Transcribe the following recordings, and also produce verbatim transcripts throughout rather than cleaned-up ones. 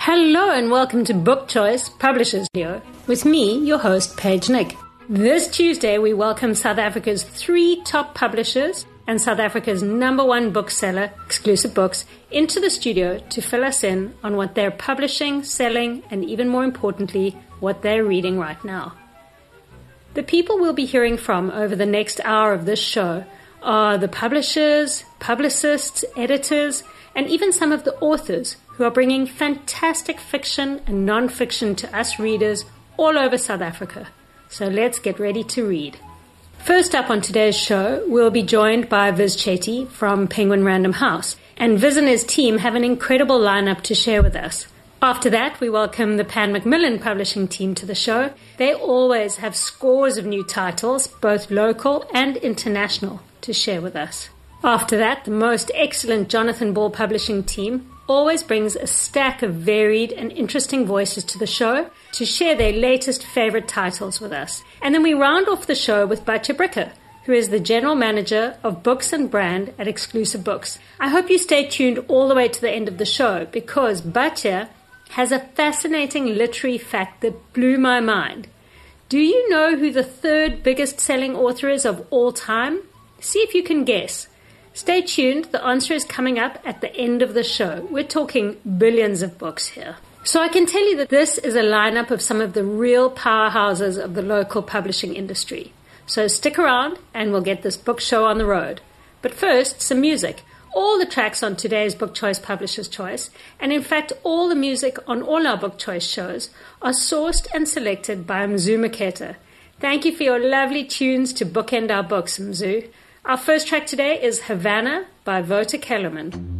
Hello and welcome to Book Choice Publishers Radio with me, your host, Paige Nick. This Tuesday, we welcome South Africa's three top publishers and South Africa's number one bookseller, Exclusive Books, into the studio to fill us in on what they're publishing, selling, and even more importantly, what they're reading right now. The people we'll be hearing from over the next hour of this show are the publishers, publicists, editors, and even some of the authors who are bringing fantastic fiction and non-fiction to us readers all over South Africa. So let's get ready to read. First up on today's show, we'll be joined by Viz Chetty from Penguin Random House. And Viz and his team have an incredible lineup to share with us. After that, we welcome the Pan Macmillan publishing team to the show. They always have scores of new titles, both local and international, to share with us. After that, the most excellent Jonathan Ball publishing team always brings a stack of varied and interesting voices to the show to share their latest favorite titles with us. And then we round off the show with Batya Bricker, who is the general manager of books and brand at Exclusive Books. I hope you stay tuned all the way to the end of the show because Batya has a fascinating literary fact that blew my mind. Do you know who the third biggest selling author is of all time? See if you can guess. Stay tuned, the answer is coming up at the end of the show. We're talking billions of books here. So I can tell you that this is a lineup of some of the real powerhouses of the local publishing industry. So stick around and we'll get this book show on the road. But first, some music. All the tracks on today's Book Choice Publisher's Choice, and in fact all the music on all our Book Choice shows, are sourced and selected by Mzu Maketa. Thank you for your lovely tunes to bookend our books, Mzu. Our first track today is Havana by Wouter Kellerman.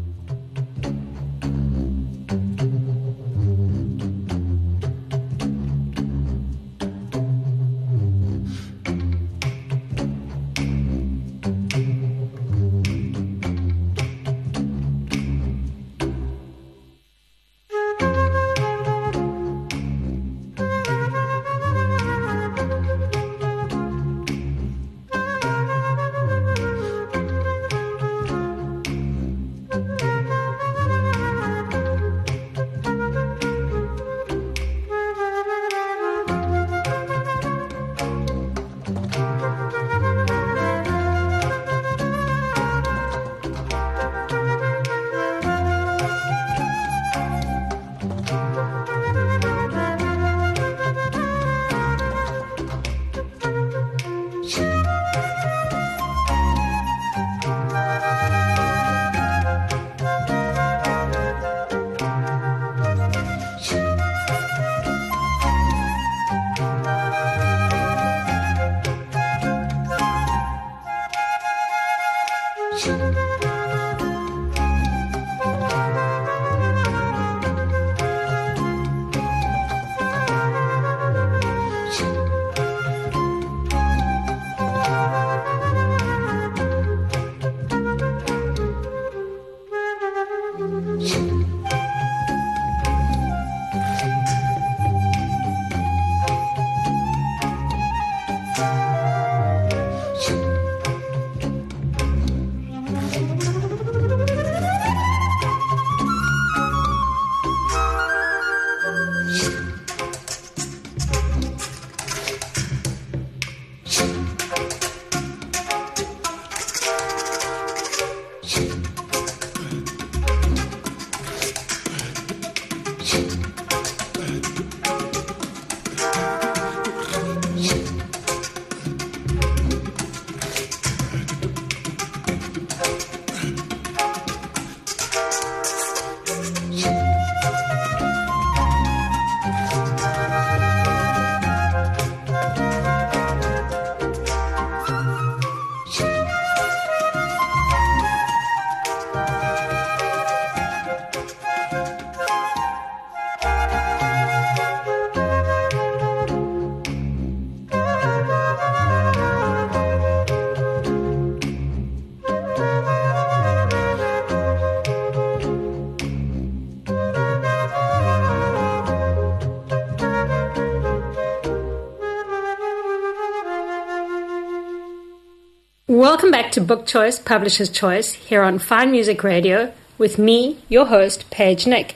Welcome back to Book Choice, Publisher's Choice, here on Fine Music Radio, with me, your host, Paige Nick.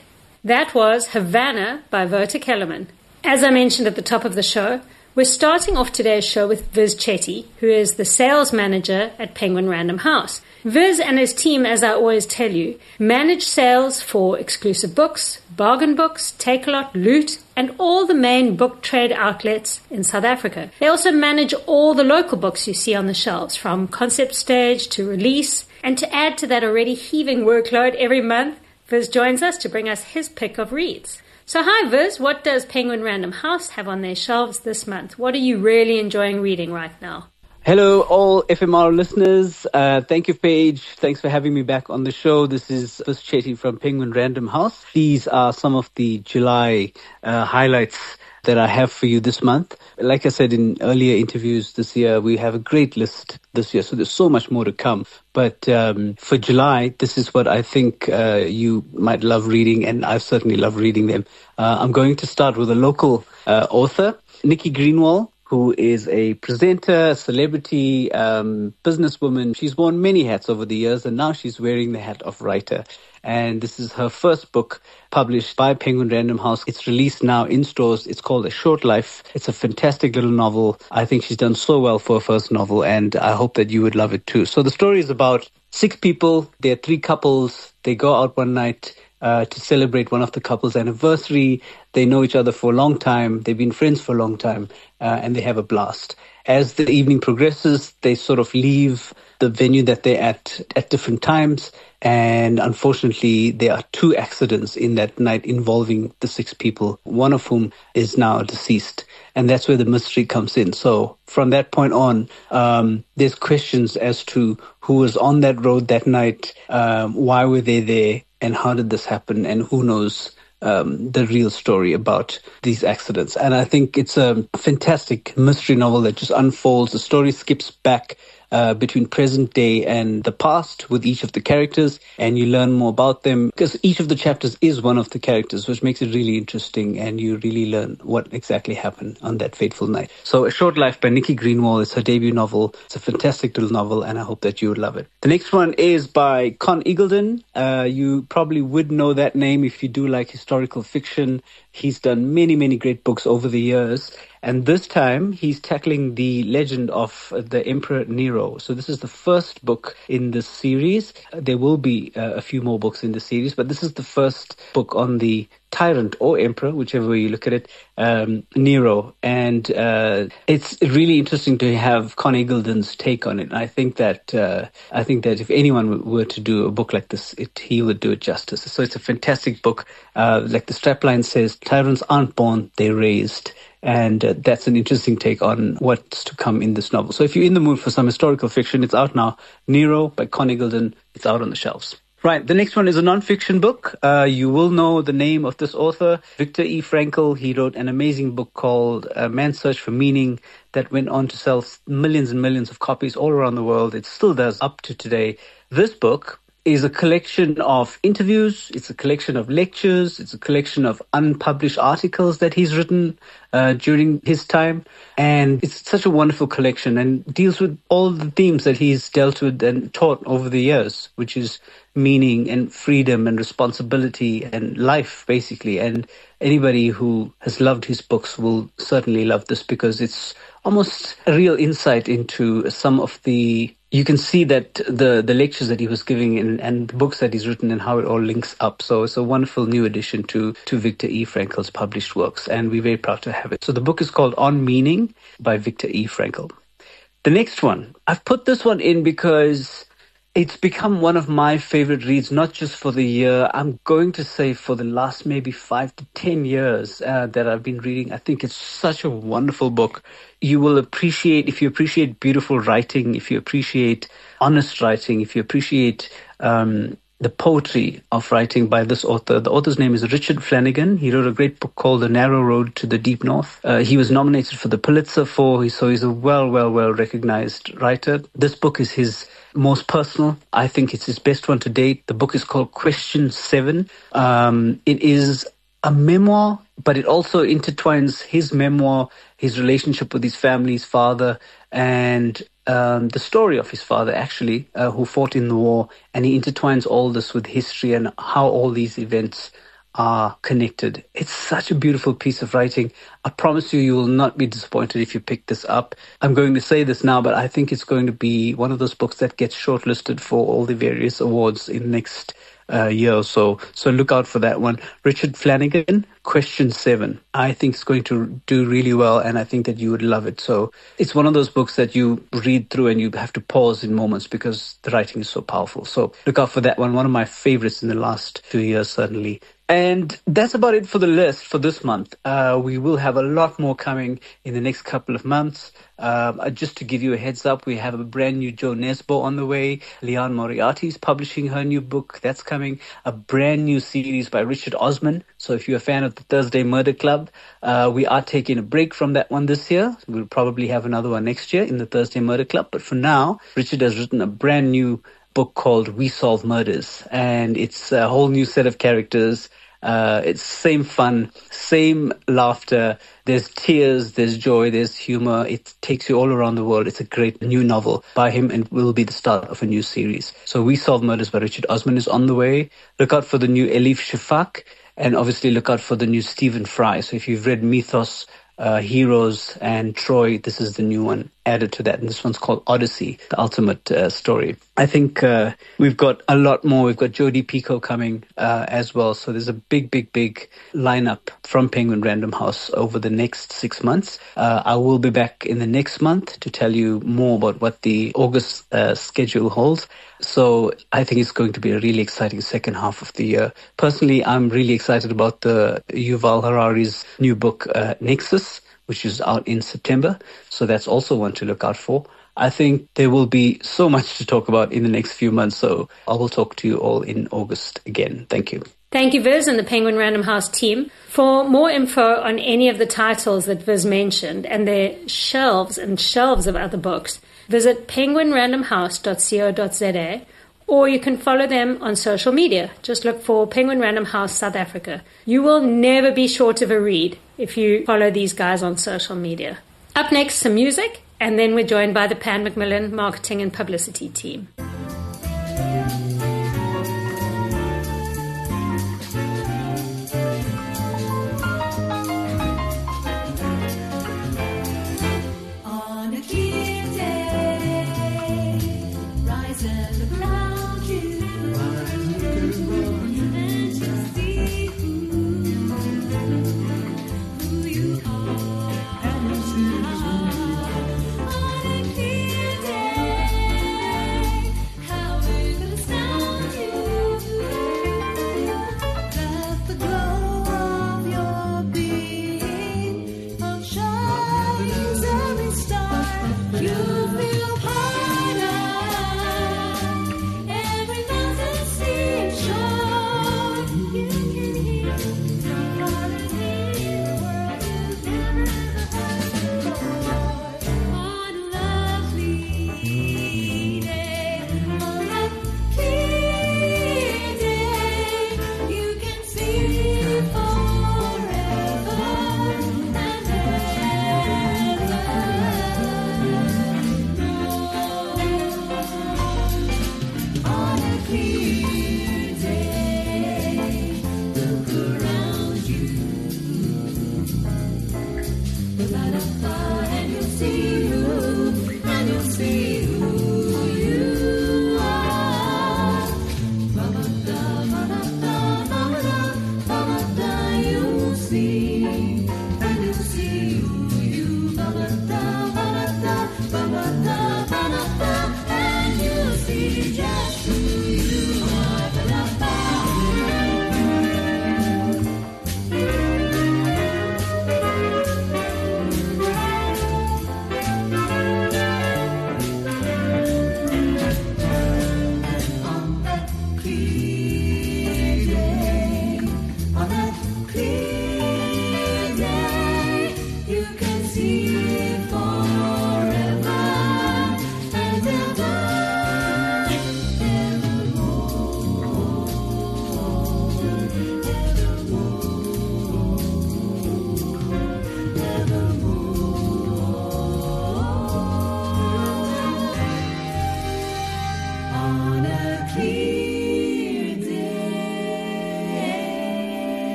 That was Havana by Wouter Kellerman. As I mentioned at the top of the show, we're starting off today's show with Viz Chetty, who is the sales manager at Penguin Random House. Viz and his team, as I always tell you, manage sales for exclusive books, bargain books, Takealot, Loot, and all the main book trade outlets in South Africa. They also manage all the local books you see on the shelves, from concept stage to release. And to add to that already heaving workload every month, Viz joins us to bring us his pick of reads. So hi Viz, what does Penguin Random House have on their shelves this month? What are you really enjoying reading right now? Hello, all F M R listeners. Uh, thank you, Paige. Thanks for having me back on the show. This is Viz Chetty from Penguin Random House. These are some of the July uh, highlights that I have for you this month. Like I said in earlier interviews this year, we have a great list this year, so there's so much more to come. But um, for July, this is what I think uh, you might love reading, and I've certainly loved reading them. Uh, I'm going to start with a local uh, author, Nikki Greenwald, who is a presenter, celebrity, um, businesswoman. She's worn many hats over the years, and now she's wearing the hat of writer. And this is her first book published by Penguin Random House. It's released now in stores. It's called A Short Life. It's a fantastic little novel. I think she's done so well for her first novel, and I hope that you would love it too. So the story is about six people. They're three couples. They go out one night uh, to celebrate one of the couple's anniversary. They know each other for a long time. They've been friends for a long time, uh, and they have a blast. As the evening progresses, they sort of leave the venue that they're at at different times. And unfortunately, there are two accidents in that night involving the six people, one of whom is now deceased. And that's where the mystery comes in. So from that point on, um, there's questions as to who was on that road that night, um, why were they there, and how did this happen, and who knows Um, the real story about these accidents. And I think it's a fantastic mystery novel that just unfolds. The story skips back uh, between present day and the past with each of the characters, and you learn more about them because each of the chapters is one of the characters, which makes it really interesting, and you really learn what exactly happened on that fateful night. So A Short Life by Nikki Greenwald is her debut novel. It's a fantastic little novel, and I hope that you would love it. The next one is by Con Eagledon. Uh, you probably would know that name if you do like historical fiction. He's done many, many great books over the years. And this time, he's tackling the legend of the Emperor Nero. So this is the first book in this series. There will be uh, a few more books in the series, but this is the first book on the tyrant or emperor, whichever way you look at it, um, Nero. And uh, it's really interesting to have Con Eagledon's take on it. I think that uh, I think that if anyone were to do a book like this, it, he would do it justice. So it's a fantastic book. Uh, like the strapline says, tyrants aren't born, they're raised. And uh, that's an interesting take on what's to come in this novel. So if you're in the mood for some historical fiction, it's out now. Nero by Con Eagledon. It's out on the shelves. Right. The next one is a non-fiction book. Uh, you will know the name of this author, Viktor E. Frankl. He wrote an amazing book called uh, Man's Search for Meaning that went on to sell millions and millions of copies all around the world. It still does up to today. This book is a collection of interviews. It's a collection of lectures. It's a collection of unpublished articles that he's written uh, during his time. And it's such a wonderful collection and deals with all the themes that he's dealt with and taught over the years, which is meaning and freedom and responsibility and life, basically. And anybody who has loved his books will certainly love this because it's almost a real insight into some of the... You can see that the, the lectures that he was giving and, and the books that he's written and how it all links up. So it's a wonderful new addition to, to Viktor E. Frankl's published works, and we're very proud to have it. So the book is called On Meaning by Viktor E. Frankl. The next one, I've put this one in because it's become one of my favorite reads, not just for the year. I'm going to say for the last maybe five to ten years uh, that I've been reading. I think it's such a wonderful book. You will appreciate, if you appreciate beautiful writing, if you appreciate honest writing, if you appreciate um, the poetry of writing by this author. The author's name is Richard Flanagan. He wrote a great book called The Narrow Road to the Deep North. Uh, he was nominated for the Pulitzer for, so he's a well, well, well recognized writer. This book is his most personal. I think it's his best one to date. The book is called Question Seven. Um, it is a memoir, but it also intertwines his memoir, his relationship with his family, his father, and um, the story of his father, actually, uh, who fought in the war. And he intertwines all this with history and how all these events are connected. It's such a beautiful piece of writing. I promise you, you will not be disappointed if you pick this up. I'm going to say this now, but I think it's going to be one of those books that gets shortlisted for all the various awards in the next uh, year or so. So look out for that one. Richard Flanagan, Question Seven. I think it's going to do really well, and I think that you would love it. So it's one of those books that you read through and you have to pause in moments because the writing is so powerful. So look out for that one. One of my favorites in the last two years, certainly. And that's about it for the list for this month. Uh, we will have a lot more coming in the next couple of months. Uh, just to give you a heads up, we have a brand new Jo Nesbo on the way. Leanne Moriarty is publishing her new book. That's coming. A brand new series by Richard Osman. So if you're a fan of the Thursday Murder Club, uh, we are taking a break from that one this year. We'll probably have another one next year in the Thursday Murder Club. But for now, Richard has written a brand new book called We Solve Murders, and it's a whole new set of characters. Uh, it's same fun, same laughter. There's tears, there's joy, there's humor. It takes you all around the world. It's a great new novel by him and will be the start of a new series. So We Solve Murders by Richard Osman is on the way. Look out for the new Elif Shafak, and obviously look out for the new Stephen Fry. So if you've read Mythos, Uh, Heroes and Troy, this is the new one added to that, and this one's called Odyssey, the ultimate uh, story. I think uh, we've got a lot more. We've got Jodi Picoult coming uh, as well, so there's a big, big, big lineup from Penguin Random House over the next six months. Uh, I will be back in the next month to tell you more about what the August uh, schedule holds. So I think it's going to be a really exciting second half of the year. Personally, I'm really excited about the Yuval Harari's new book, uh, Nexus, which is out in September. So that's also one to look out for. I think there will be so much to talk about in the next few months. So I will talk to you all in August again. Thank you. Thank you, Viz, and the Penguin Random House team. For more info on any of the titles that Viz mentioned and their shelves and shelves of other books, visit penguin random house dot co dot za, or you can follow them on social media. Just look for Penguin Random House South Africa. You will never be short of a read if you follow these guys on social media. Up next, some music, and then we're joined by the Pan Macmillan marketing and publicity team.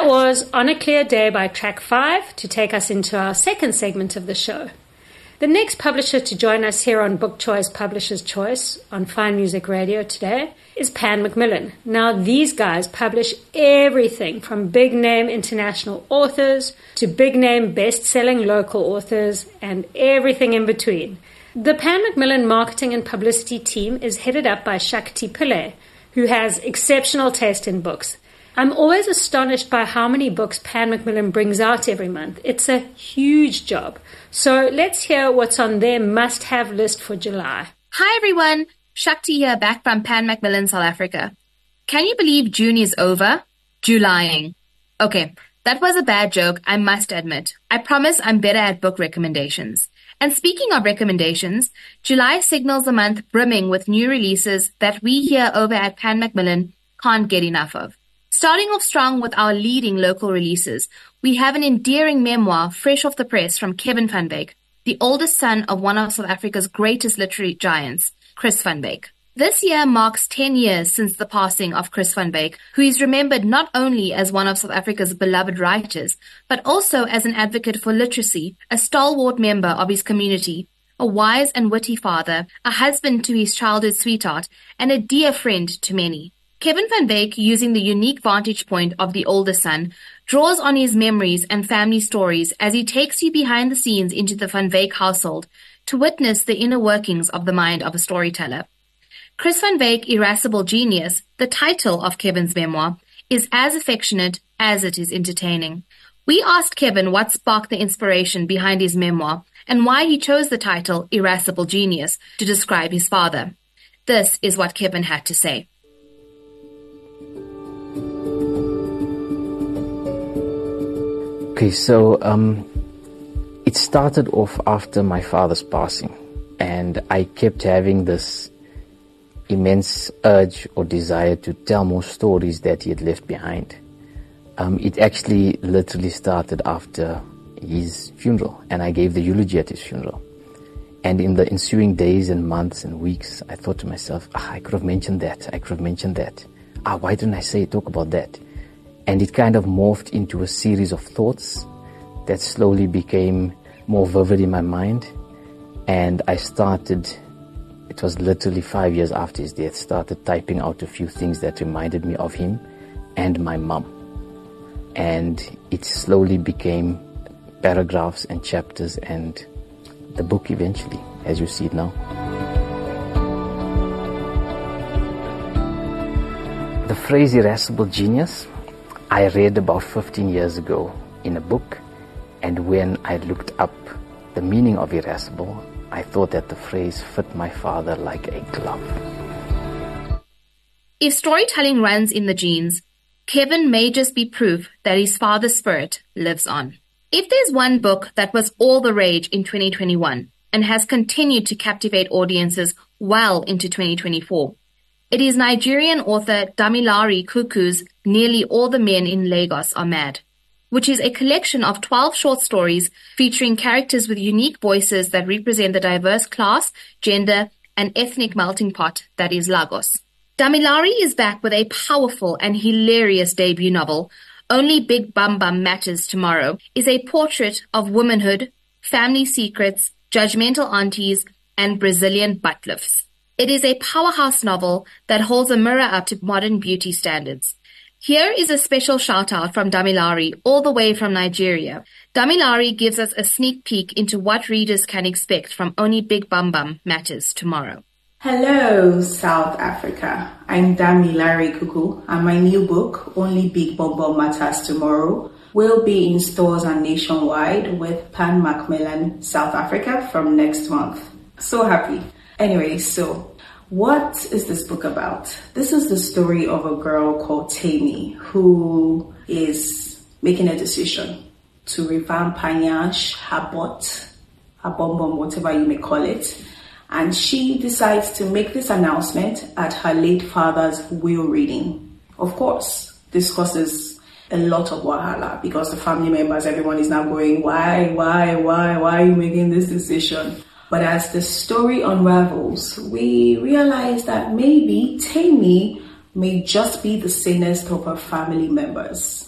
was On a Clear Day by Track five to take us into our second segment of the show. The next publisher to join us here on Book Choice Publisher's Choice on Fine Music Radio today is Pan Macmillan. Now, these guys publish everything from big-name international authors to big-name best-selling local authors and everything in between. The Pan Macmillan marketing and publicity team is headed up by Shakti Pillay, who has exceptional taste in books. I'm always astonished by how many books Pan Macmillan brings out every month. It's a huge job. So let's hear what's on their must-have list for July. Hi everyone, Shakti here back from Pan Macmillan, South Africa. Can you believe June is over? Julying. Okay, that was a bad joke, I must admit. I promise I'm better at book recommendations. And speaking of recommendations, July signals a month brimming with new releases that we here over at Pan Macmillan can't get enough of. Starting off strong with our leading local releases, we have an endearing memoir fresh off the press from Kevin van Wyk, the oldest son of one of South Africa's greatest literary giants, Chris van Wyk. This year marks ten years since the passing of Chris van Wyk, who is remembered not only as one of South Africa's beloved writers, but also as an advocate for literacy, a stalwart member of his community, a wise and witty father, a husband to his childhood sweetheart, and a dear friend to many. Kevin van Wyk, using the unique vantage point of the older son, draws on his memories and family stories as he takes you behind the scenes into the Van Wyk household to witness the inner workings of the mind of a storyteller. Chris van Wyk, Irascible Genius, the title of Kevin's memoir, is as affectionate as it is entertaining. We asked Kevin what sparked the inspiration behind his memoir and why he chose the title Irascible Genius to describe his father. This is what Kevin had to say. Okay, so um, it started off after my father's passing, and I kept having this immense urge or desire to tell more stories that he had left behind. Um, it actually literally started after his funeral, and I gave the eulogy at his funeral. And in the ensuing days and months and weeks, I thought to myself, ah, I could have mentioned that, I could have mentioned that. Ah, why didn't I say, talk about that? And it kind of morphed into a series of thoughts that slowly became more vivid in my mind. And I started, it was literally five years after his death, started typing out a few things that reminded me of him and my mom. And it slowly became paragraphs and chapters and the book eventually, as you see it now. The phrase irascible genius, I read about fifteen years ago in a book, and when I looked up the meaning of irascible, I thought that the phrase fit my father like a glove. If storytelling runs in the genes, Kevin may just be proof that his father's spirit lives on. If there's one book that was all the rage in twenty twenty-one and has continued to captivate audiences well into twenty twenty-four, it is Nigerian author Damilare Kuku's Nearly All the Men in Lagos Are Mad, which is a collection of twelve short stories featuring characters with unique voices that represent the diverse class, gender, and ethnic melting pot that is Lagos. Damilare is back with a powerful and hilarious debut novel. Only Big Bum Bum Matters Tomorrow is a portrait of womanhood, family secrets, judgmental aunties, and Brazilian butt lifts. It is a powerhouse novel that holds a mirror up to modern beauty standards. Here is a special shout-out from Damilare all the way from Nigeria. Damilare gives us a sneak peek into what readers can expect from Only Big Bum Bum Matters Tomorrow. Hello, South Africa. I'm Damilare Kuku, and my new book, Only Big Bum Bum Matters Tomorrow, will be in stores and nationwide with Pan Macmillan, South Africa from next month. So happy. Anyway, so what is this book about? This is the story of a girl called Tammy who is making a decision to revamp her nyash, her butt, her bum bum, whatever you may call it. And she decides to make this announcement at her late father's will reading. Of course, this causes a lot of wahala because the family members, everyone is now going, why, why, why, why are you making this decision? But as the story unravels, we realize that maybe Tammy may just be the sanest of her family members.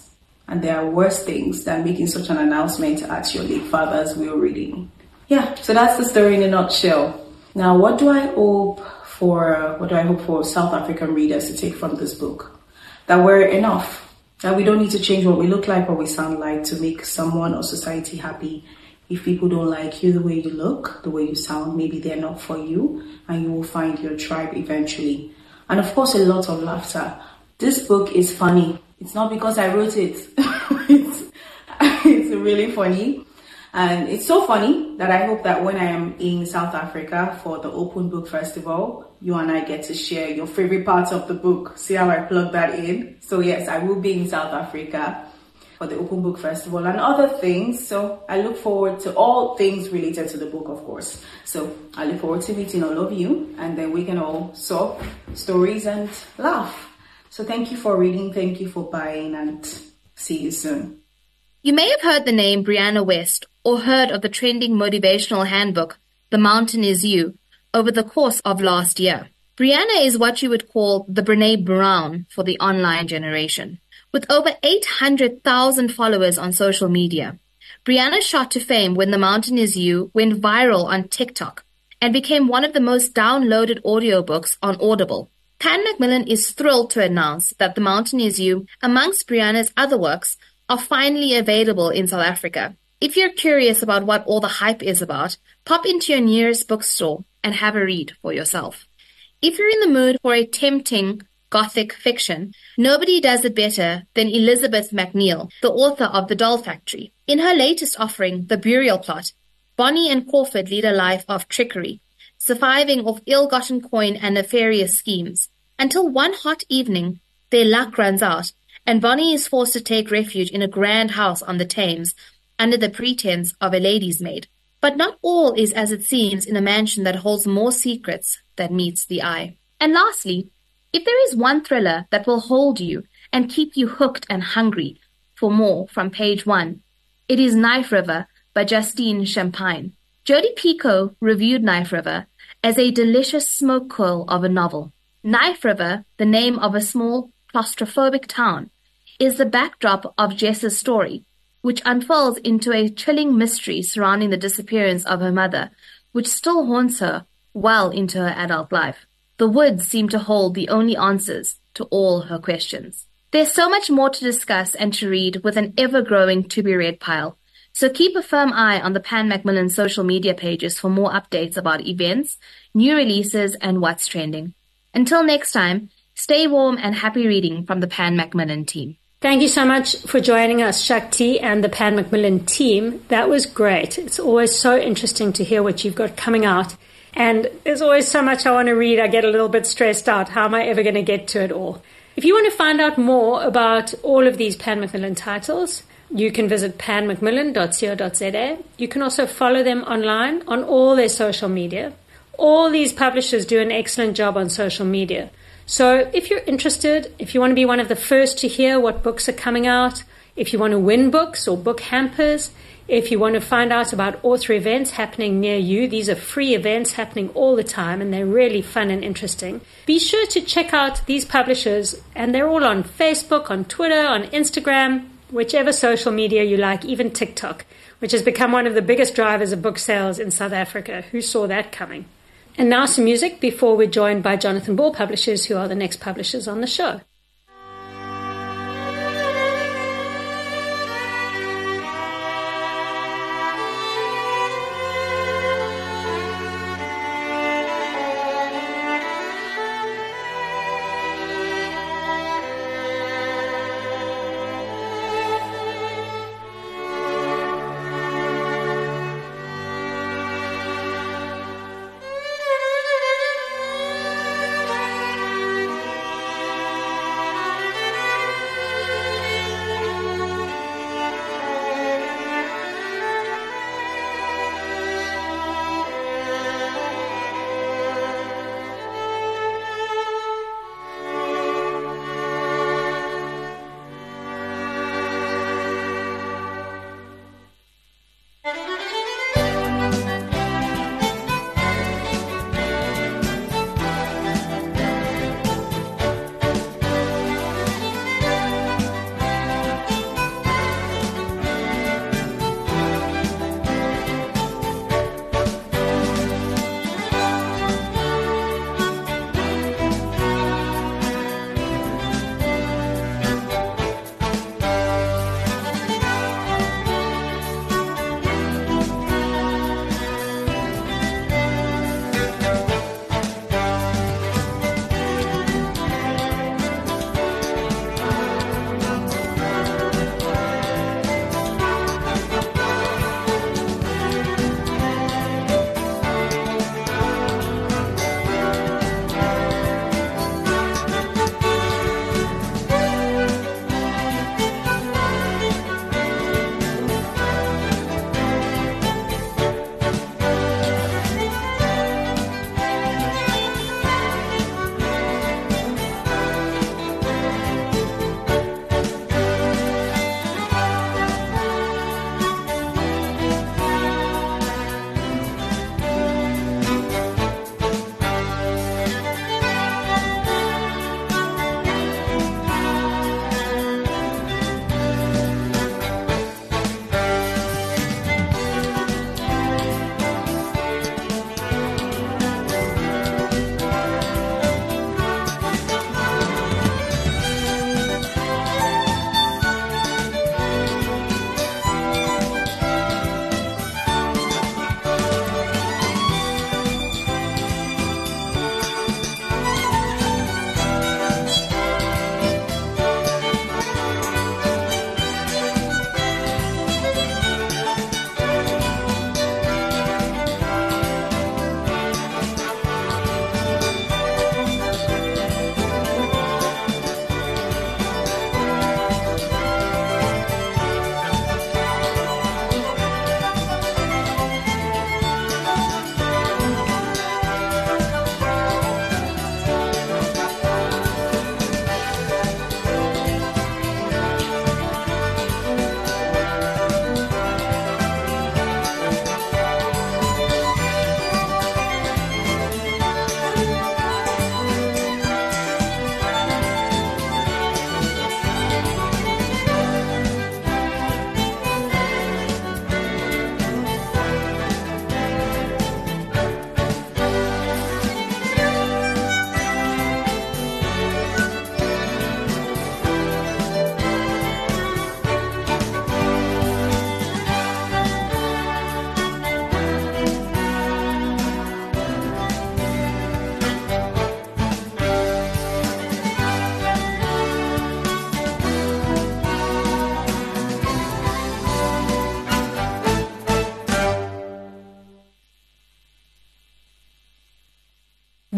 And there are worse things than making such an announcement at your late father's will reading. Yeah, so that's the story in a nutshell. Now, what do I hope for, what do I hope for South African readers to take from this book? That we're enough, that we don't need to change what we look like or we sound like to make someone or society happy. If people don't like you the way you look, the way you sound, maybe they're not for you, and you will find your tribe eventually. And of course, a lot of laughter. This book is funny. It's not because I wrote it. it's, it's really funny. And it's so funny that I hope that when I am in South Africa for the Open Book Festival, you and I get to share your favorite parts of the book. See how I plug that in? So yes, I will be in South Africa for the Open Book Festival and other things. So I look forward to all things related to the book, of course. So I look forward to meeting all of you, and then we can all swap stories and laugh. So thank you for reading, thank you for buying, and see you soon. You may have heard the name Brianna West or heard of the trending motivational handbook, The Mountain Is You, over the course of last year. Brianna is what you would call the Brene Brown for the online generation. With over eight hundred thousand followers on social media, Brianna shot to fame when The Mountain Is You went viral on TikTok and became one of the most downloaded audiobooks on Audible. Pan Macmillan is thrilled to announce that The Mountain Is You, amongst Brianna's other works, are finally available in South Africa. If you're curious about what all the hype is about, pop into your nearest bookstore and have a read for yourself. If you're in the mood for a tempting Gothic fiction, nobody does it better than Elizabeth MacNeil, the author of The Doll Factory. In her latest offering, The Burial Plot, Bonnie and Crawford lead a life of trickery, surviving off ill-gotten coin and nefarious schemes, until one hot evening their luck runs out, and Bonnie is forced to take refuge in a grand house on the Thames under the pretense of a lady's maid. But not all is as it seems in a mansion that holds more secrets than meets the eye. And lastly, if there is one thriller that will hold you and keep you hooked and hungry for more from page one, it is Knife River by Justine Champagne. Jodi Picoult reviewed Knife River as a delicious smoke curl of a novel. Knife River, the name of a small claustrophobic town, is the backdrop of Jess's story, which unfolds into a chilling mystery surrounding the disappearance of her mother, which still haunts her well into her adult life. The woods seem to hold the only answers to all her questions. There's so much more to discuss and to read with an ever-growing to-be-read pile, so keep a firm eye on the Pan Macmillan social media pages for more updates about events, new releases, and what's trending. Until next time, stay warm and happy reading from the Pan Macmillan team. Thank you so much for joining us, Shakti and the Pan Macmillan team. That was great. It's always so interesting to hear what you've got coming out. And there's always so much I want to read. I get a little bit stressed out. How am I ever going to get to it all? If you want to find out more about all of these Pan Macmillan titles, you can visit pan macmillan dot co dot za. You can also follow them online on all their social media. All these publishers do an excellent job on social media. So if you're interested, if you want to be one of the first to hear what books are coming out, if you want to win books or book hampers, if you want to find out about author events happening near you, these are free events happening all the time and they're really fun and interesting. Be sure to check out these publishers, and they're all on Facebook, on Twitter, on Instagram, whichever social media you like, even TikTok, which has become one of the biggest drivers of book sales in South Africa. Who saw that coming? And now some music before we're joined by Jonathan Ball Publishers, who are the next publishers on the show.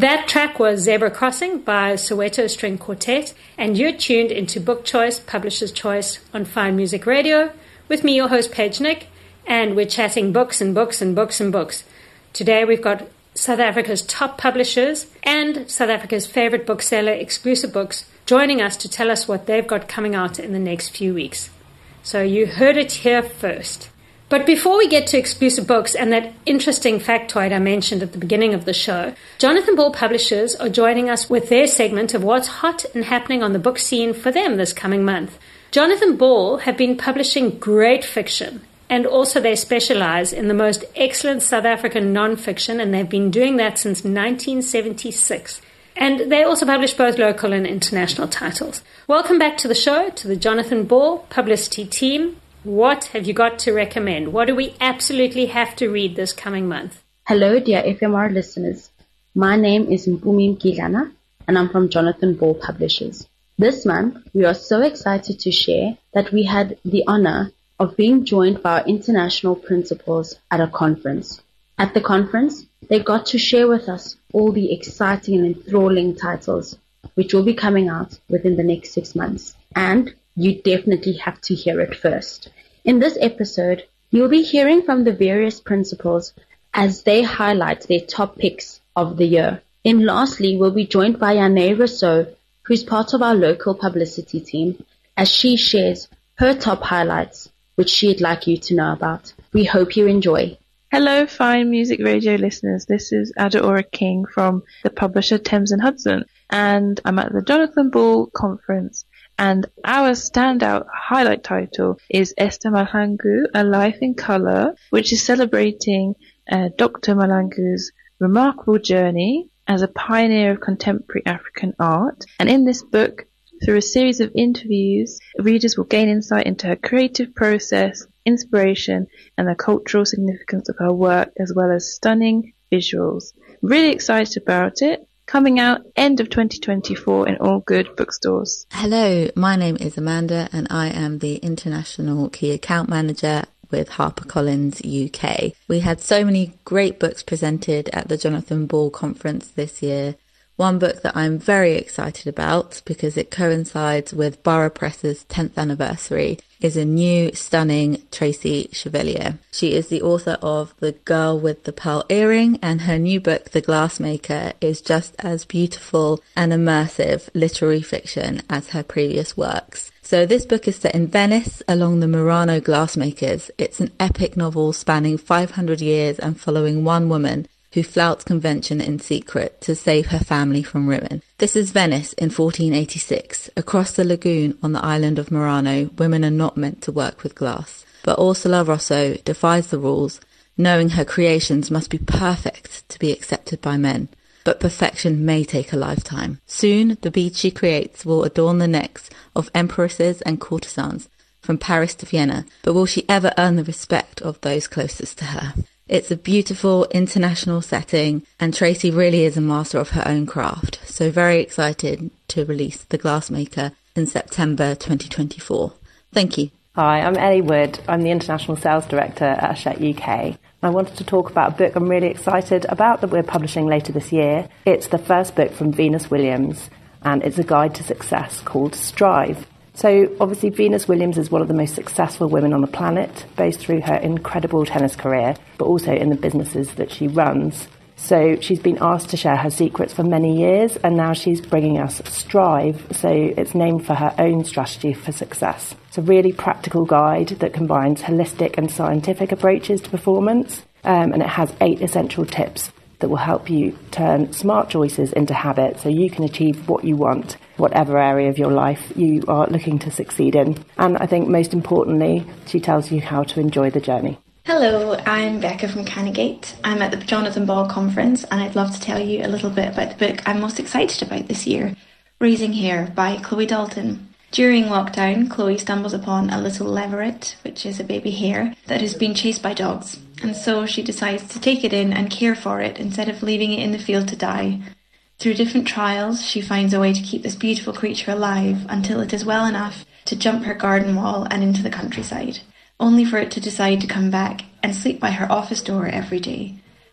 That track was Zebra Crossing by Soweto String Quartet, and you're tuned into Book Choice, Publisher's Choice on Fine Music Radio, with me, your host, Paige Nick, and we're chatting books and books and books and books. Today we've got South Africa's top publishers and South Africa's favorite bookseller, Exclusive Books, joining us to tell us what they've got coming out in the next few weeks. So you heard it here first. But before we get to Exclusive Books and that interesting factoid I mentioned at the beginning of the show, Jonathan Ball Publishers are joining us with their segment of what's hot and happening on the book scene for them this coming month. Jonathan Ball have been publishing great fiction, and also they specialize in the most excellent South African non-fiction, and they've been doing that since nineteen seventy-six. And they also publish both local and international titles. Welcome back to the show, to the Jonathan Ball publicity team. What have you got to recommend? What do we absolutely have to read this coming month? Hello, dear F M R listeners. My name is Mpumi Mkidlana, and I'm from Jonathan Ball Publishers. This month, we are so excited to share that we had the honor of being joined by our international principals at a conference. At the conference, they got to share with us all the exciting and enthralling titles, which will be coming out within the next six months. And you definitely have to hear it first. In this episode, you'll be hearing from the various principals as they highlight their top picks of the year. And lastly, we'll be joined by Yane Rousseau, who's part of our local publicity team, as she shares her top highlights, which she'd like you to know about. We hope you enjoy. Hello, Fine Music Radio listeners. This is Adaora King from the publisher Thames and Hudson, and I'm at the Jonathan Ball conference. And our standout highlight title is Esther Mahlangu, A Life in Colour, which is celebrating uh, Doctor Mahlangu's remarkable journey as a pioneer of contemporary African art. And in this book, through a series of interviews, readers will gain insight into her creative process, inspiration, and the cultural significance of her work, as well as stunning visuals. Really excited about it. Coming out end of twenty twenty-four in all good bookstores. Hello, my name is Amanda and I am the International Key Account Manager with HarperCollins U K. We had so many great books presented at the Jonathan Ball conference this year. One book that I'm very excited about because it coincides with Borough Press's tenth anniversary is a new, stunning Tracy Chevalier. She is the author of The Girl with the Pearl Earring, and her new book, The Glassmaker, is just as beautiful and immersive literary fiction as her previous works. So this book is set in Venice along the Murano glassmakers. It's an epic novel spanning five hundred years and following one woman who flouts convention in secret to save her family from ruin. This is Venice in fourteen eighty-six. Across the lagoon on the island of Murano, women are not meant to work with glass. But Ursula Rosso defies the rules, knowing her creations must be perfect to be accepted by men. But perfection may take a lifetime. Soon, the beads she creates will adorn the necks of empresses and courtesans from Paris to Vienna. But will she ever earn the respect of those closest to her? It's a beautiful international setting, and Tracy really is a master of her own craft. So very excited to release The Glassmaker in September twenty twenty-four. Thank you. Hi, I'm Ellie Wood. I'm the International Sales Director at Hachette U K. I wanted to talk about a book I'm really excited about that we're publishing later this year. It's the first book from Venus Williams, and it's a guide to success called Strive. So obviously Venus Williams is one of the most successful women on the planet, both through her incredible tennis career, but also in the businesses that she runs. So she's been asked to share her secrets for many years, and now she's bringing us Strive. So it's named for her own strategy for success. It's a really practical guide that combines holistic and scientific approaches to performance, um, and it has eight essential tips that will help you turn smart choices into habits so you can achieve what you want, whatever area of your life you are looking to succeed in. And I think most importantly, she tells you how to enjoy the journey. Hello, I'm Becca from Canygate. I'm at the Jonathan Ball conference, and I'd love to tell you a little bit about the book I'm most excited about this year, Raising Hair by Chloe Dalton. During lockdown, Chloe stumbles upon a little leveret, which is a baby hare, that has been chased by dogs, and so she decides to take it in and care for it instead of leaving it in the field to die. Through different trials, she finds a way to keep this beautiful creature alive until it is well enough to jump her garden wall and into the countryside, only for it to decide to come back and sleep by her office door every day.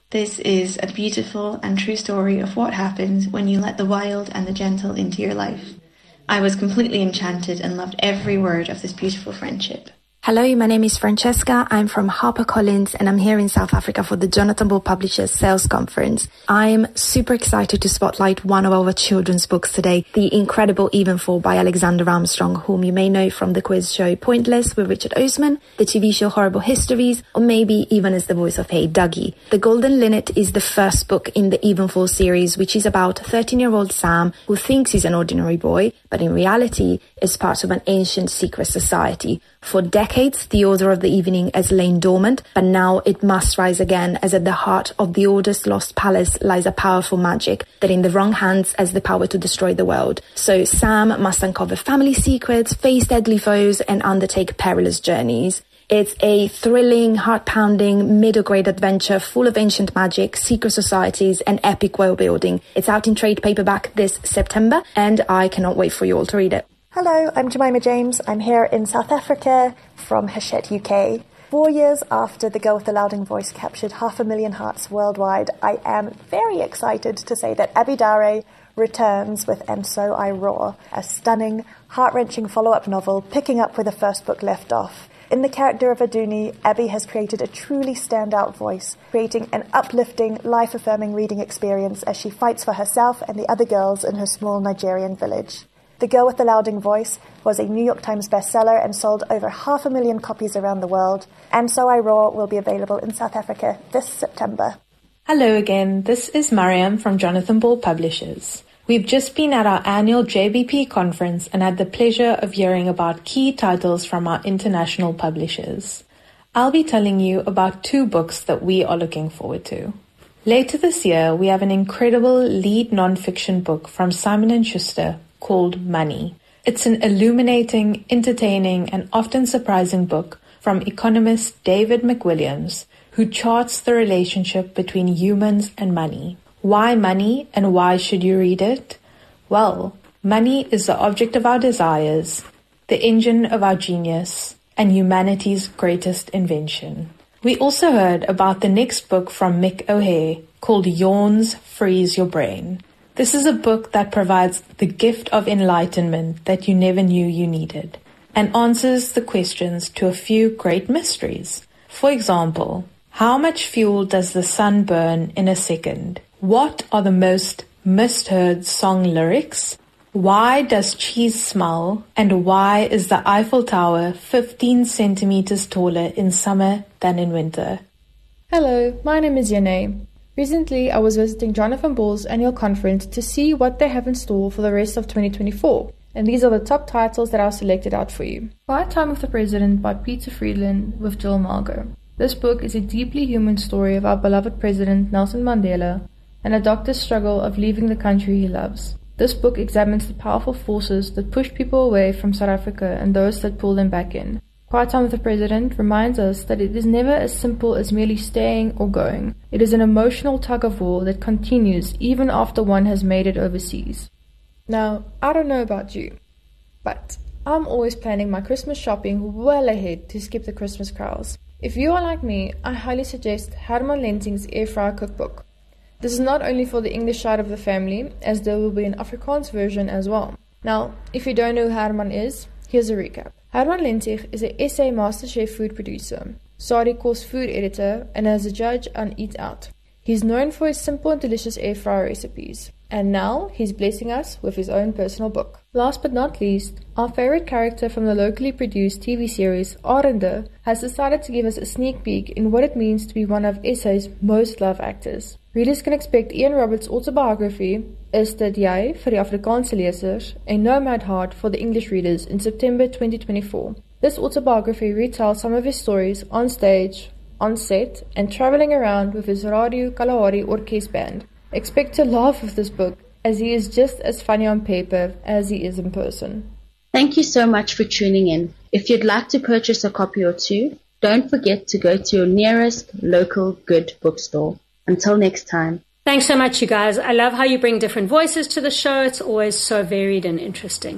This is a beautiful and true story of what happens when you let the wild and the gentle into your life. I was completely enchanted and loved every word of this beautiful friendship. Hello, my name is Francesca. I'm from HarperCollins and I'm here in South Africa for the Jonathan Ball Publishers Sales Conference. I'm super excited to spotlight one of our children's books today, The Incredible Evenfall by Alexander Armstrong, whom you may know from the quiz show Pointless with Richard Osman, the T V show Horrible Histories, or maybe even as the voice of Hey Dougie. The Golden Linnet is the first book in the Evenfall series, which is about thirteen-year-old Sam, who thinks he's an ordinary boy, but in reality is part of an ancient secret society. For decades, the Order of the Evening has lain dormant, but now it must rise again, as at the heart of the Order's lost palace lies a powerful magic that in the wrong hands has the power to destroy the world. So Sam must uncover family secrets, face deadly foes, and undertake perilous journeys. It's a thrilling, heart-pounding, middle-grade adventure full of ancient magic, secret societies, and epic world-building. It's out in trade paperback this September, and I cannot wait for you all to read it. Hello, I'm Jemima James. I'm here in South Africa from Hachette U K. Four years after The Girl with the Louding Voice captured half a million hearts worldwide, I am very excited to say that Abby Dare returns with And So I Roar, a stunning, heart-wrenching follow-up novel picking up where the first book left off. In the character of Aduni, Abby has created a truly standout voice, creating an uplifting, life-affirming reading experience as she fights for herself and the other girls in her small Nigerian village. The Girl with the Louding Voice was a New York Times bestseller and sold over half a million copies around the world. And So I Roar will be available in South Africa this September. Hello again, this is Mariam from Jonathan Ball Publishers. We've just been at our annual J B P conference and had the pleasure of hearing about key titles from our international publishers. I'll be telling you about two books that we are looking forward to. Later this year, we have an incredible lead non-fiction book from Simon and Schuster called Money. It's an illuminating, entertaining, and often surprising book from economist David McWilliams, who charts the relationship between humans and money. Why money, and why should you read it? Well, money is the object of our desires, the engine of our genius, and humanity's greatest invention. We also heard about the next book from Mick O'Hare called Yawns Freeze Your Brain. This is a book that provides the gift of enlightenment that you never knew you needed and answers the questions to a few great mysteries. For example, how much fuel does the sun burn in a second? What are the most misheard song lyrics? Why does cheese smell? And why is the Eiffel Tower fifteen centimeters taller in summer than in winter? Hello, my name is Yane. Recently, I was visiting Jonathan Ball's annual conference to see what they have in store for the rest of twenty twenty-four, and these are the top titles that I've selected out for you. Quiet Time with the President by Peter Friedland with Jill Margo. This book is a deeply human story of our beloved President Nelson Mandela and a doctor's struggle of leaving the country he loves. This book examines the powerful forces that push people away from South Africa and those that pull them back in. Quiet Time with the President reminds us that it is never as simple as merely staying or going. It is an emotional tug-of-war that continues even after one has made it overseas. Now, I don't know about you, but I'm always planning my Christmas shopping well ahead to skip the Christmas crowds. If you are like me, I highly suggest Herman Lenting's Air Fryer Cookbook. This is not only for the English side of the family, as there will be an Afrikaans version as well. Now, if you don't know who Herman is, here's a recap. Herman Lentig is a S A MasterChef food producer, Sari Kos food editor, and as a judge on Eat Out. He's known for his simple and delicious air fryer recipes. And now, he's blessing us with his own personal book. Last but not least, our favorite character from the locally produced T V series, Arende, has decided to give us a sneak peek in what it means to be one of S A's most loved actors. Readers can expect Ian Roberts' autobiography, Is Dit Jy, vir die Afrikaanse lesers, en Nomad Heart for the English readers in September twenty twenty-four. This autobiography retells some of his stories on stage, on set, and traveling around with his Radio Kalahari Orkest band. Expect to laugh with this book, as he is just as funny on paper as he is in person. Thank you so much for tuning in. If you'd like to purchase a copy or two, don't forget to go to your nearest local good bookstore. Until next time. Thanks so much, you guys. I love how you bring different voices to the show. It's always so varied and interesting.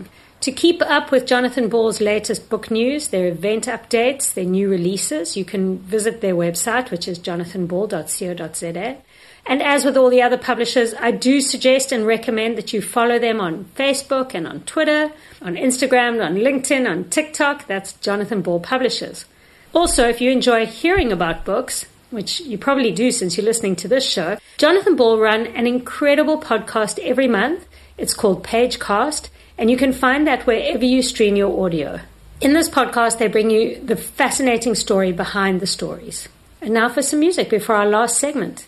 To keep up with Jonathan Ball's latest book news, their event updates, their new releases, you can visit their website, which is jonathan ball dot co dot za. And as with all the other publishers, I do suggest and recommend that you follow them on Facebook and on Twitter, on Instagram, on LinkedIn, on TikTok. That's Jonathan Ball Publishers. Also, if you enjoy hearing about books, which you probably do since you're listening to this show, Jonathan Ball run an incredible podcast every month. It's called Pagecast, and you can find that wherever you stream your audio. In this podcast, they bring you the fascinating story behind the stories. And now for some music before our last segment.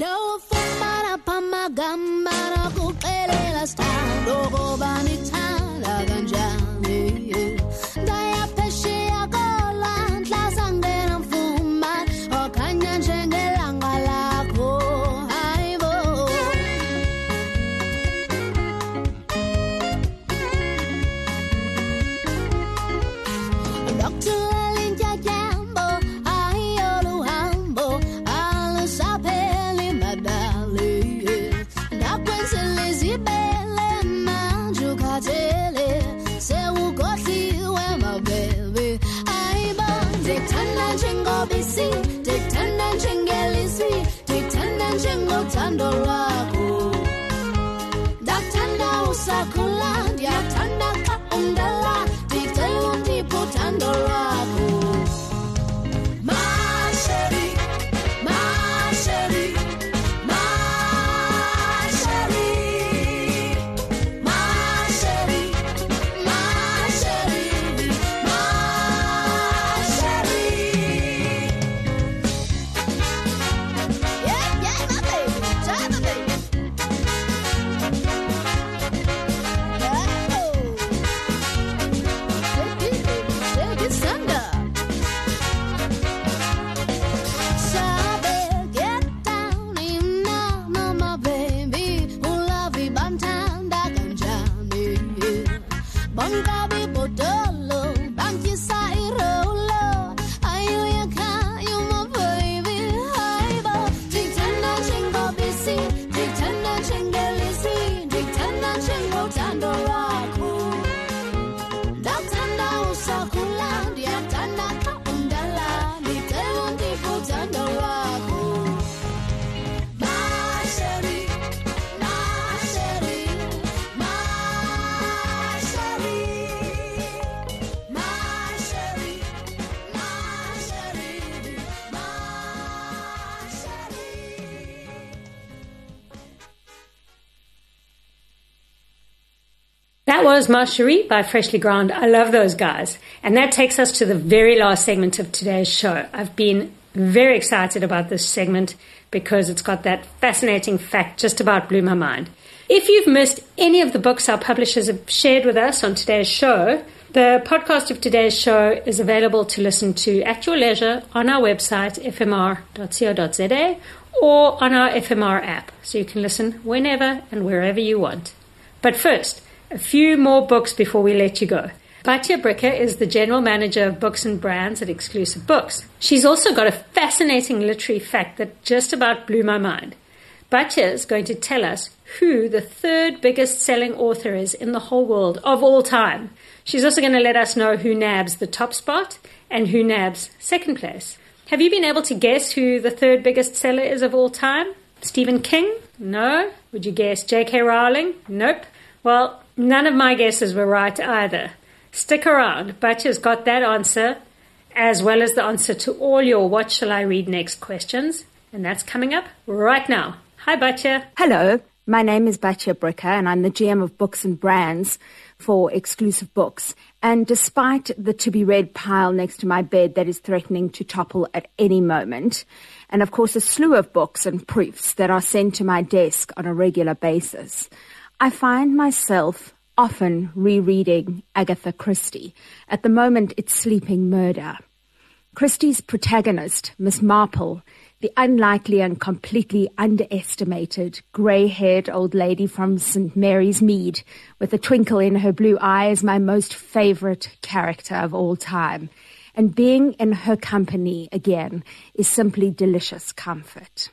That was Ma Cherie by Freshly Ground. I love those guys. And that takes us to the very last segment of today's show. I've been very excited about this segment because it's got that fascinating fact just about blew my mind. If you've missed any of the books our publishers have shared with us on today's show, the podcast of today's show is available to listen to at your leisure on our website, f m r dot co dot za, or on our F M R app, so you can listen whenever and wherever you want. But first, a few more books before we let you go. Batya Bricker is the General Manager of Books and Brands at Exclusive Books. She's also got a fascinating literary fact that just about blew my mind. Batya is going to tell us who the third biggest selling author is in the whole world of all time. She's also going to let us know who nabs the top spot and who nabs second place. Have you been able to guess who the third biggest seller is of all time? Stephen King? No. Would you guess J K Rowling? Nope. Well, none of my guesses were right either. Stick around. Batya's got that answer, as well as the answer to all your what shall I read next questions. And that's coming up right now. Hi, Batya. Hello. My name is Batya Bricker, and I'm the G M of Books and Brands for Exclusive Books. And despite the to-be-read pile next to my bed that is threatening to topple at any moment, and of course a slew of books and proofs that are sent to my desk on a regular basis, I find myself often rereading Agatha Christie. At the moment, it's Sleeping Murder. Christie's protagonist, Miss Marple, the unlikely and completely underestimated grey-haired old lady from Saint Mary's Mead, with a twinkle in her blue eye, is my most favourite character of all time. And being in her company again is simply delicious comfort.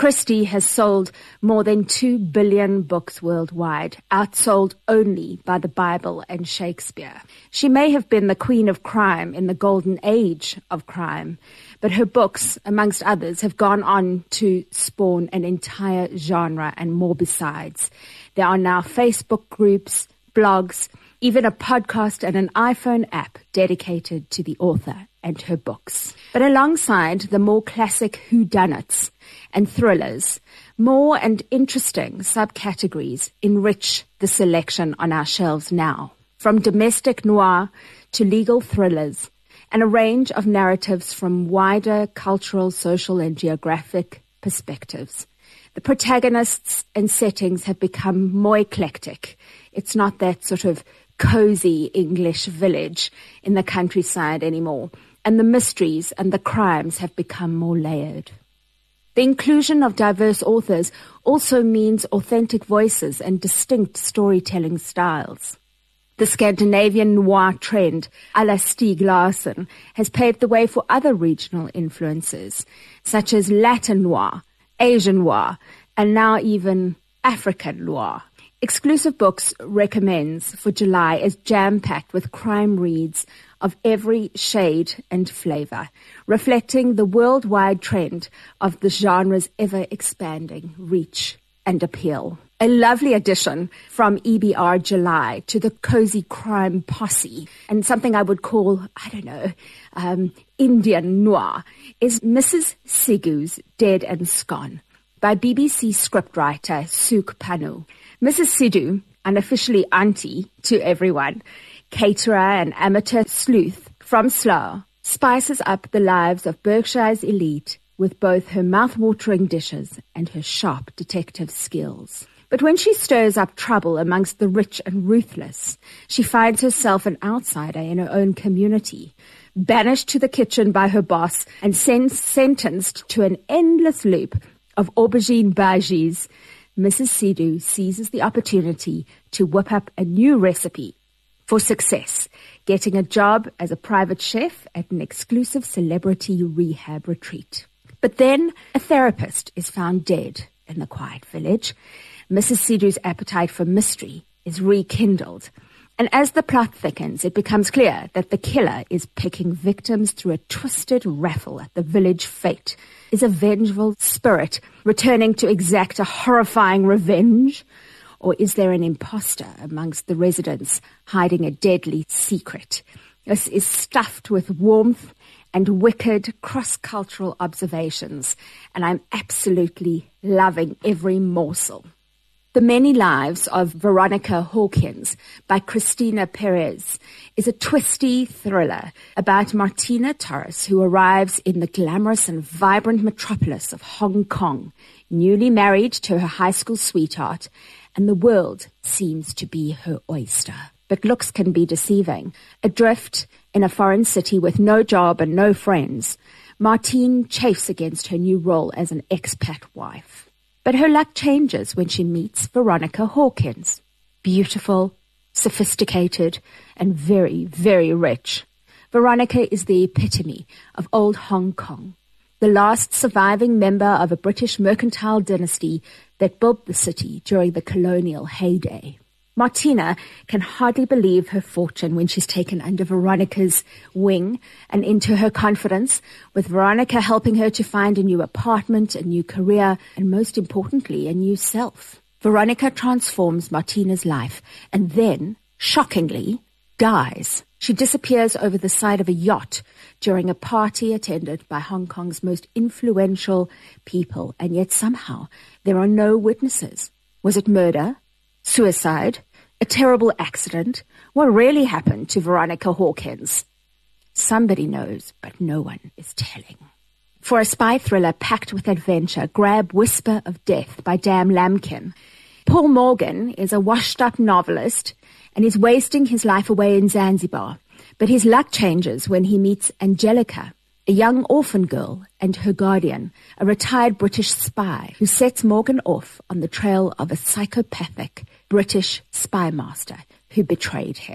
Christie has sold more than two billion books worldwide, outsold only by the Bible and Shakespeare. She may have been the queen of crime in the golden age of crime, but her books, amongst others, have gone on to spawn an entire genre and more besides. There are now Facebook groups, blogs, even a podcast and an iPhone app dedicated to the author and her books. But alongside the more classic whodunits and thrillers, more and interesting subcategories enrich the selection on our shelves now. From domestic noir to legal thrillers, and a range of narratives from wider cultural, social, and geographic perspectives. The protagonists and settings have become more eclectic. It's not that sort of cozy English village in the countryside anymore, and the mysteries and the crimes have become more layered. The inclusion of diverse authors also means authentic voices and distinct storytelling styles. The Scandinavian noir trend, a la Stieg Larsson, has paved the way for other regional influences, such as Latin noir, Asian noir, and now even African noir. Exclusive Books recommends for July is jam-packed with crime reads of every shade and flavor, reflecting the worldwide trend of the genre's ever-expanding reach and appeal. A lovely addition from E B R July to the cozy crime posse, and something I would call, I don't know, um, Indian noir, is Missus Sigu's Dead and Scone by B B C scriptwriter Suk Panu. Missus Sidhu, unofficially auntie to everyone, caterer and amateur sleuth from Slough, spices up the lives of Berkshire's elite with both her mouth-watering dishes and her sharp detective skills. But when she stirs up trouble amongst the rich and ruthless, she finds herself an outsider in her own community, banished to the kitchen by her boss and sen- sentenced to an endless loop of aubergine bhajis. Missus Sidhu seizes the opportunity to whip up a new recipe for success, getting a job as a private chef at an exclusive celebrity rehab retreat. But then a therapist is found dead in the quiet village. Missus Sidhu's appetite for mystery is rekindled. And as the plot thickens, it becomes clear that the killer is picking victims through a twisted raffle at the village fete. Is a vengeful spirit returning to exact a horrifying revenge? Or is there an imposter amongst the residents hiding a deadly secret? This is stuffed with warmth and wicked cross-cultural observations, and I'm absolutely loving every morsel. The Many Lives of Veronica Hawkins by Christina Perez is a twisty thriller about Martina Torres, who arrives in the glamorous and vibrant metropolis of Hong Kong, newly married to her high school sweetheart, and the world seems to be her oyster. But looks can be deceiving. Adrift in a foreign city with no job and no friends, Martine chafes against her new role as an expat wife. But her luck changes when she meets Veronica Hawkins. Beautiful, sophisticated, and very, very rich. Veronica is the epitome of old Hong Kong, the last surviving member of a British mercantile dynasty that built the city during the colonial heyday. Martina can hardly believe her fortune when she's taken under Veronica's wing and into her confidence, with Veronica helping her to find a new apartment, a new career, and most importantly, a new self. Veronica transforms Martina's life and then, shockingly, dies. She disappears over the side of a yacht during a party attended by Hong Kong's most influential people, and yet somehow there are no witnesses. Was it murder? Suicide? A terrible accident? What really happened to Veronica Hawkins? Somebody knows, but no one is telling. For a spy thriller packed with adventure, grab Whisper of Death by Dan Lamkin. Paul Morgan is a washed-up novelist and is wasting his life away in Zanzibar. But his luck changes when he meets Angelica, a young orphan girl, and her guardian, a retired British spy who sets Morgan off on the trail of a psychopathic British spy master who betrayed him.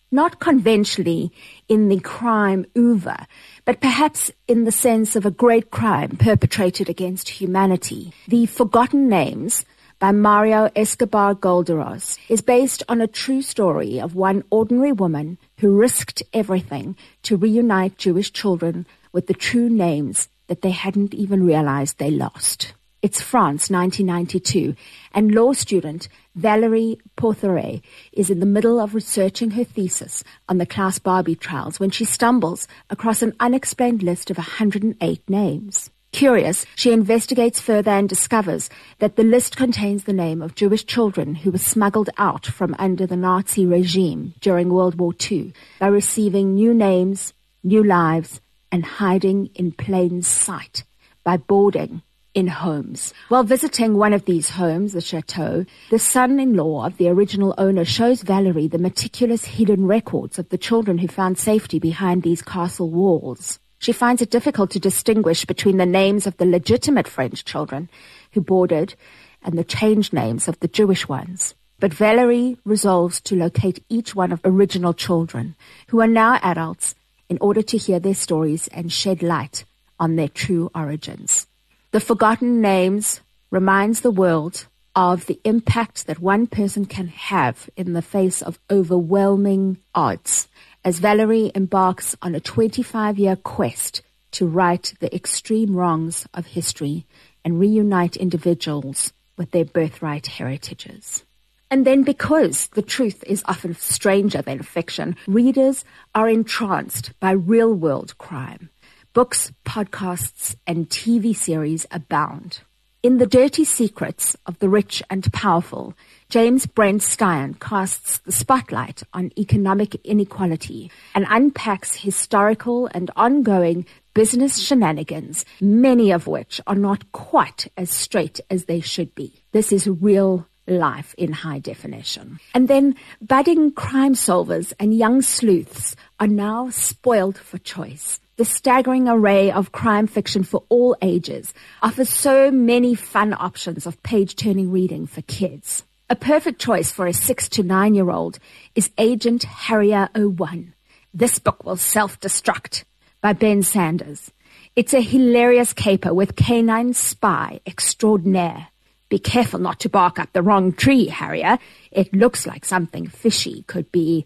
not conventionally in the crime oeuvre, but perhaps in the sense of a great crime perpetrated against humanity. The Forgotten Names by Mario Escobar Golderos is based on a true story of one ordinary woman who risked everything to reunite Jewish children with the true names that they hadn't even realized they lost. It's France, nineteen ninety-two, and law student Valerie Porthere is in the middle of researching her thesis on the Klaus Barbie trials when she stumbles across an unexplained list of one hundred eight names. Curious, she investigates further and discovers that the list contains the name of Jewish children who were smuggled out from under the Nazi regime during World War Two by receiving new names, new lives, and hiding in plain sight by boarding in homes. While visiting one of these homes, the chateau, the son-in-law of the original owner shows Valerie the meticulous hidden records of the children who found safety behind these castle walls. She finds it difficult to distinguish between the names of the legitimate French children who boarded and the changed names of the Jewish ones. But Valerie resolves to locate each one of original children who are now adults in order to hear their stories and shed light on their true origins. The Forgotten Names reminds the world of the impact that one person can have in the face of overwhelming odds, as Valerie embarks on a twenty-five-year quest to right the extreme wrongs of history and reunite individuals with their birthright heritages. And then, because the truth is often stranger than fiction, readers are entranced by real-world crime. Books, podcasts, and T V series abound. In The Dirty Secrets of the Rich and Powerful, James Brent Stein casts the spotlight on economic inequality and unpacks historical and ongoing business shenanigans, many of which are not quite as straight as they should be. This is real life in high definition. And then budding crime solvers and young sleuths are now spoiled for choice. The staggering array of crime fiction for all ages offers so many fun options of page-turning reading for kids. A perfect choice for a six to nine-year-old is Agent Harrier oh one. This book will self-destruct by Ben Sanders. It's a hilarious caper with canine spy extraordinaire. Be careful not to bark up the wrong tree, Harrier. It looks like something fishy could be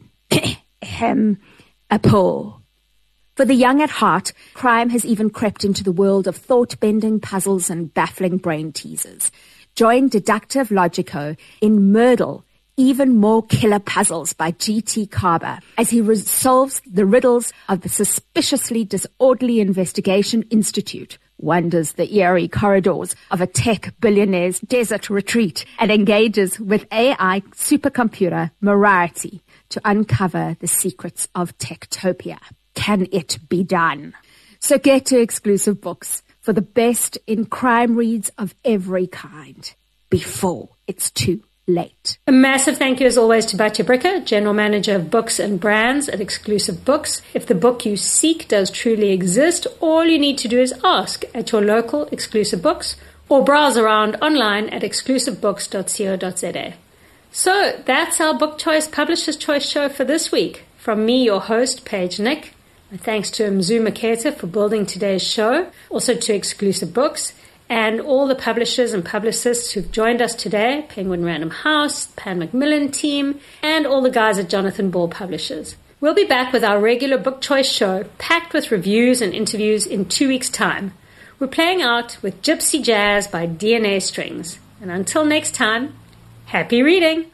ahem, a paw. For the young at heart, crime has even crept into the world of thought-bending puzzles and baffling brain teasers. Join Deductive Logico in Myrtle, Even More Killer Puzzles by G T Carver, as he re- solves the riddles of the Suspiciously Disorderly Investigation Institute, wanders the eerie corridors of a tech billionaire's desert retreat, and engages with A I supercomputer Moriarty to uncover the secrets of Techtopia. Can it be done? So get to Exclusive Books for the best in crime reads of every kind before it's too late. A massive thank you as always to Batya Bricker, General Manager of Books and Brands at Exclusive Books. If the book you seek does truly exist, all you need to do is ask at your local Exclusive Books or browse around online at exclusive books dot co dot za. So that's our Book Choice Publisher's Choice show for this week. From me, your host, Paige Nick. My thanks to Mzu Maketa for building today's show, also to Exclusive Books, and all the publishers and publicists who've joined us today, Penguin Random House, Pan Macmillan team, and all the guys at Jonathan Ball Publishers. We'll be back with our regular Book Choice show, packed with reviews and interviews in two weeks' time. We're playing out with Gypsy Jazz by D N A Strings. And until next time, happy reading!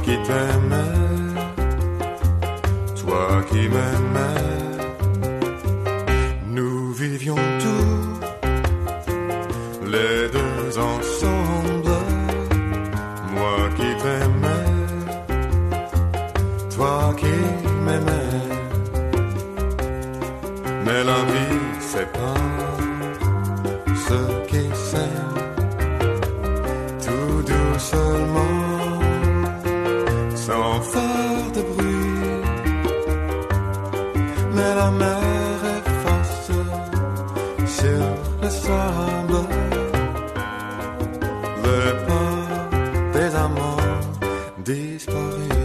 qui t'aimais, toi qui m'aimais. Nous vivions tous les deux ensemble, moi qui t'aimais, toi qui m'aimais. Mais la vie c'est pas ceux qui s'aiment, tout doux seulement, sans faire de bruit. Mais la mer efface sur le sable les pas des amants disparus.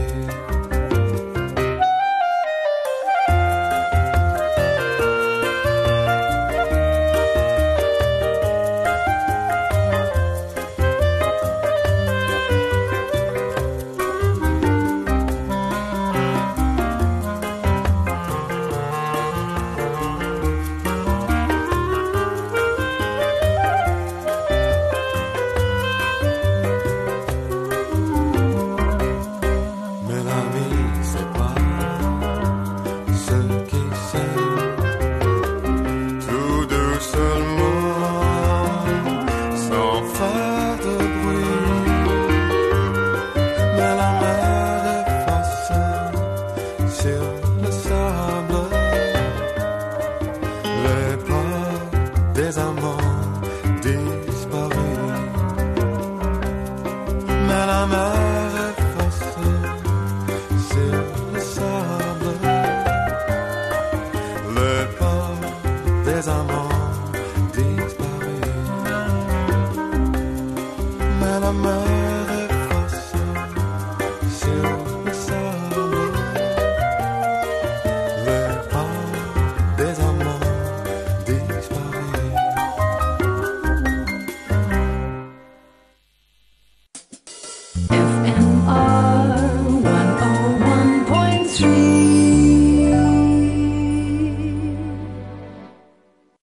My